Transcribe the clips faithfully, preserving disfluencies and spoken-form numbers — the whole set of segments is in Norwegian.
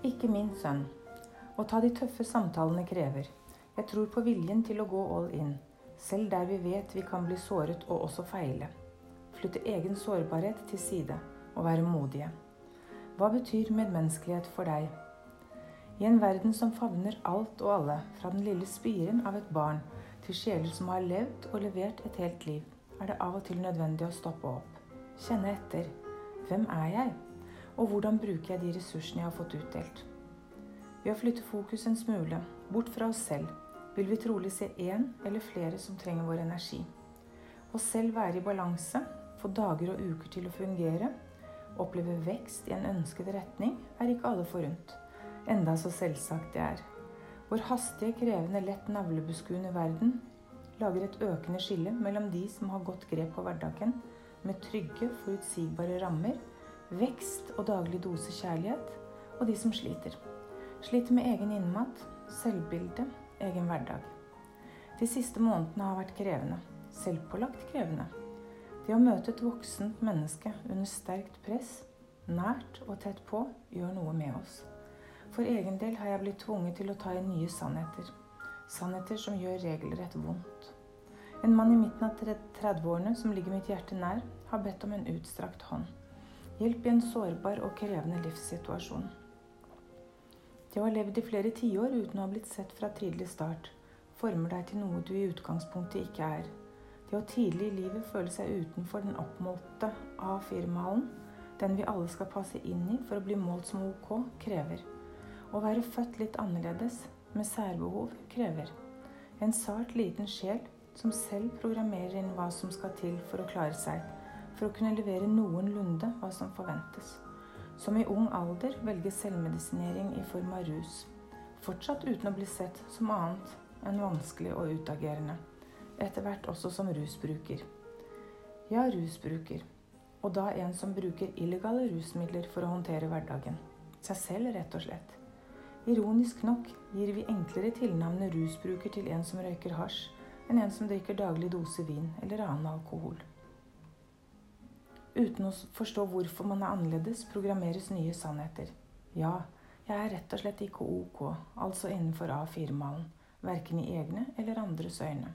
Ikke min sønn. Å ta de tøffe samtalene krever. Jeg tror på viljen til å gå all in, selv der vi vet vi kan bli såret og også feile. Flytte egen sårbarhet til side og være modige. Hva betyr medmenneskelighet for deg? I en verden som favner alt og alle, fra den lille spiren av et barn til sjeler som har levd og levert et helt liv, er det av og til nødvendig å stoppe opp. Kjenne etter. Hvem er jeg? Og hvordan bruker jeg de ressursene jeg har fått utdelt? Ved å flytte fokus en smule, bort fra oss selv, vil vi trolig se en eller flere som trenger vår energi. Å selv være i balanse, få dager og uker til å fungere, oppleve vekst i en ønsket retning, er ikke alle forunt. Enda så selvsagt det er. Vår hastige, krevende, lett navlebeskuende verden lager et økende skille mellom de som har godt grep på hverdagen, med trygge, forutsigbare rammer, vekst og daglig dose kjærlighet, og de som sliter. Sliter med egen innmat, selvbilde, egen hverdag. De siste månedene har vært krevende, selvpålagt krevende. Det å møte et voksent menneske under sterkt press, nært og tett på, gjør noe med oss. For egen del har jeg blitt tvunget til å ta inn nye sannheter. Sannheter som gjør regelrett vondt. En mann i midten av trettiårene som ligger mitt hjerte nær, har bedt om en utstrakt hånd. Hjelp i en sårbar og krevende livssituasjon. Det å ha levd i flere tiår uten å ha blitt sett fra tidlig start, former deg til noe du i utgangspunktet ikke er. Det å tidlig i livet føle seg utenfor den oppmålte A fire-malen, den vi alle skal passe inn i for å bli målt som ok, krever. Å være født litt annerledes, med særbehov, krever. En sart liten sjel som selv programmerer inn hva som skal til for å klare seg, for å kunne levere noenlunde hva som forventes. Som i ung alder velger selvmedisinering i form av rus, fortsatt uten å bli sett som annet enn vanskelig og utagerende, etter hvert også som rusbruker. Ja, rusbruker, og da en som bruker illegale rusmidler for å håndtere hverdagen. Seg selv, rett og slett. Ironisk nok gir vi enklere tilnavnet rusbruker til en som røyker hasj, enn en som drikker daglig dose vin eller annen alkohol. Uten å forstå hvorfor man er annerledes, programmeres nye sannheter. Ja, jeg er rett og slett ikke ok, altså innenfor A fire-malen, hverken i egne eller andres øyne.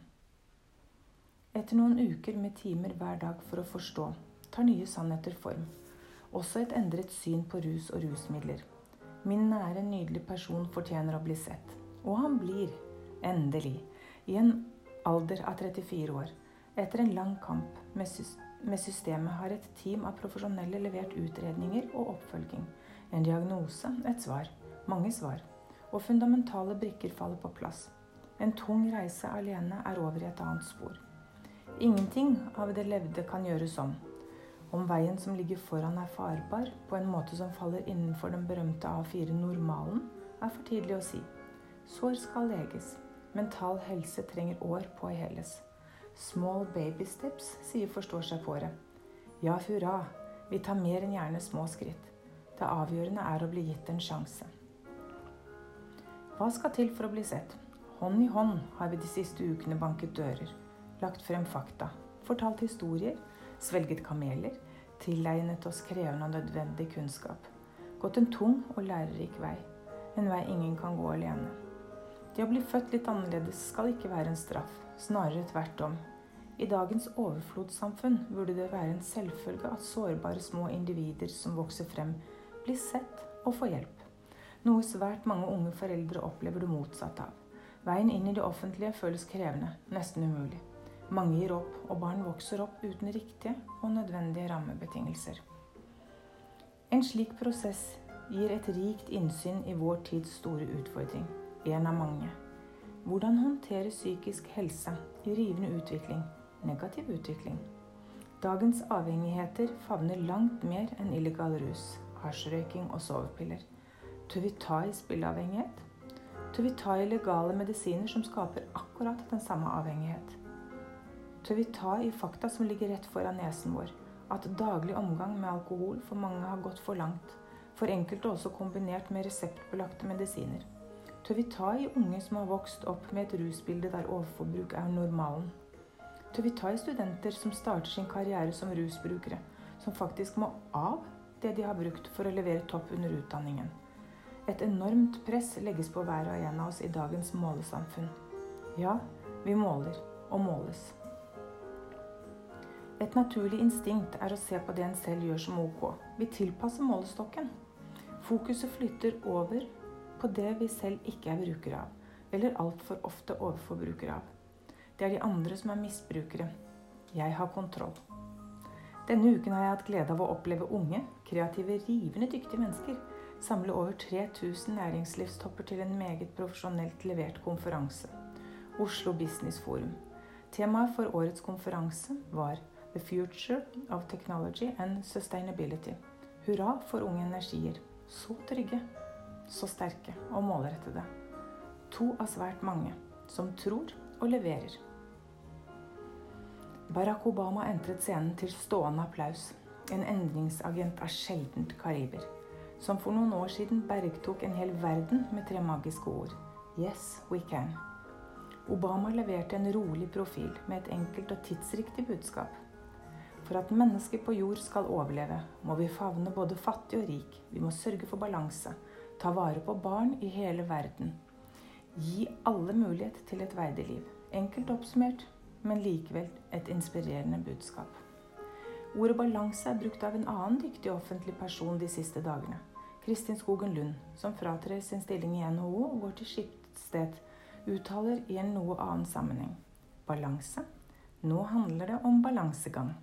Etter noen uker med timer hver dag for å forstå, tar nye sannheter form. Også et endret syn på rus og rusmidler. Min nære, nydelige person fortjener å bli sett. Og han blir, endelig, i en alder av trettifire år. Etter en lang kamp med, med systemet har et team av profesjonelle levert utredninger og oppfølging. En diagnose, et svar, mange svar. Og fundamentale brikker faller på plass. En tung reise alene er over i et annet spor. Ingenting av det levde kan gjøres om. Om veien som ligger foran er farbar, på en måte som faller innenfor den berømte A fire-normalen, er for tidlig å si. Sår skal leges. Mental helse trenger år på å heles. Small baby steps, sier forstår seg på det. Ja, hurra, vi tar mer enn gjerne små skritt. Det avgjørende er å bli gitt en sjanse. Hva skal til for å bli sett? Hånd i hånd har vi de siste ukene banket dører, lagt frem fakta, fortalt historier, svelget kameler, tilegnet oss krevende og nødvendig kunnskap. Gått en tung og lærerik vei, en vei ingen kan gå alene. Det å bli født litt annerledes skal ikke være en straff, snarere tvert om. I dagens overflodssamfunn burde det være en selvfølge at sårbare små individer som vokser frem, blir sett og får hjelp. Noe svært mange unge foreldre opplever det motsatte av. Veien inn i det offentlige føles krevende, nesten umulig. Mange gir opp, og barn vokser opp uten riktige og nødvendige rammebetingelser. En slik prosess gir et rikt innsyn i vår tids store utfordring, en av mange. Hvordan håndtere psykisk helse i rivende utvikling, negativ utvikling? Dagens avhengigheter favner langt mer enn illegal rus, hasjrøyking og sovepiller. Tør vi ta i spilleavhengighet? Tør vi ta i legale medisiner som skaper akkurat den samme avhengighet? Tør vi ta i fakta som ligger rett foran nesen vår, at daglig omgang med alkohol for mange har gått for langt, for enkelte også kombinert med reseptbelagte medisiner? Tør vi ta i unge som har vokst opp med et rusbilde der overforbruk er normalen? Tør vi ta i studenter som starter sin karriere som rusbrukere, som faktisk må av det de har brukt for å levere topp under utdanningen? Et enormt press legges på hver og en av oss i dagens målesamfunn. Ja, vi måler og måles. Et naturlig instinkt er å se på det en selv gjør som ok. Vi tilpasser målestokken. Fokuset flytter over på det vi selv ikke er brukere av, eller alt for ofte overforbrukere av. Det er de andre som er misbrukere. Jeg har kontroll. Denne uken har jeg hatt glede av å oppleve unge, kreative, rivende dyktige mennesker samle over tre tusen næringslivstopper til en meget profesjonelt levert konferanse. Oslo Business Forum. Temaet for årets konferanse var The Future of Technology and Sustainability. Hurra for unge energier. Så trygge, så sterke og målrettede. To av svært mange som tror og leverer. Barack Obama entret scenen til stående applaus. En endringsagent av sjeldent kaliber, som for noen år siden bergtok en hel verden med tre magiske ord. Yes, we can. Obama leverte en rolig profil med et enkelt og tidsriktig budskap. For at mennesker på jord skal overleve, må vi favne både fattig og rik. Vi må sørge for balanse, ta vare på barn i hele verden. Gi alle mulighet til et verdig liv. Enkelt oppsummert, men likevel et inspirerende budskap. Ordet balanse er brukt av en annen dyktig offentlig person de siste dagene. Kristin Skogen Lund, som fratrer sin stilling i N H O og går til Skipsted, uttaler i en noe annen sammenheng. Balanse. Nå handler det om balansegang.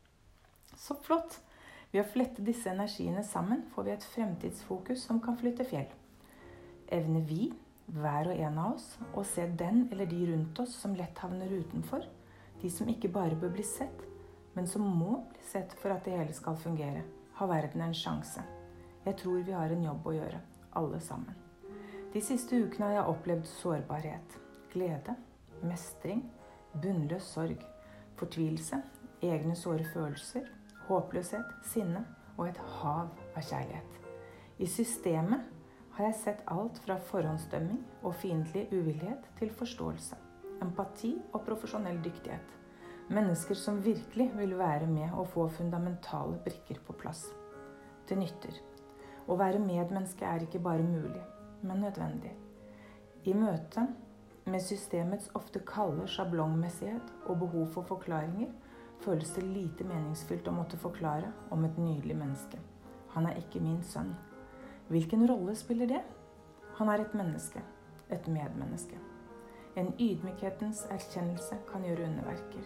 Så flott! Ved å flette disse energiene sammen får vi et fremtidsfokus som kan flytte fjell. Evner vi, hver og en av oss, å se den eller de rundt oss som lett havner utenfor, de som ikke bare bør bli sett, men som må bli sett for at det hele skal fungere, har verden en sjanse. Jeg tror vi har en jobb å gjøre, alle sammen. De siste ukene har jeg opplevd sårbarhet, glede, mestring, bunnløs sorg, fortvilelse, egne såre følelser, håpløshet, sinne og et hav av kjærlighet. I systemet har jeg sett alt fra forhåndsdømming og fiendtlig uvillighet til forståelse, empati og profesjonell dyktighet. Mennesker som virkelig vil være med og få fundamentale brikker på plass. Det nytter. Å være medmenneske er ikke bare mulig, men nødvendig. I møte med systemets ofte kalde sjablongmessighet og behov for forklaringer, føles det lite meningsfylt å måtte forklare om et nydelig menneske. Han er ikke min sønn. Hvilken rolle spiller det? Han er et menneske, et medmenneske. En ydmykhetens erkjennelse kan gjøre underverker.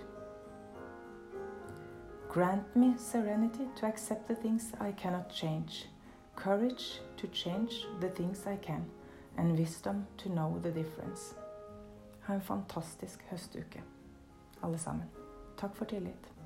Grant me serenity to accept the things I cannot change, courage to change the things I can, and wisdom to know the difference. Ha en fantastisk høstuke, alle sammen. Takk for tillit.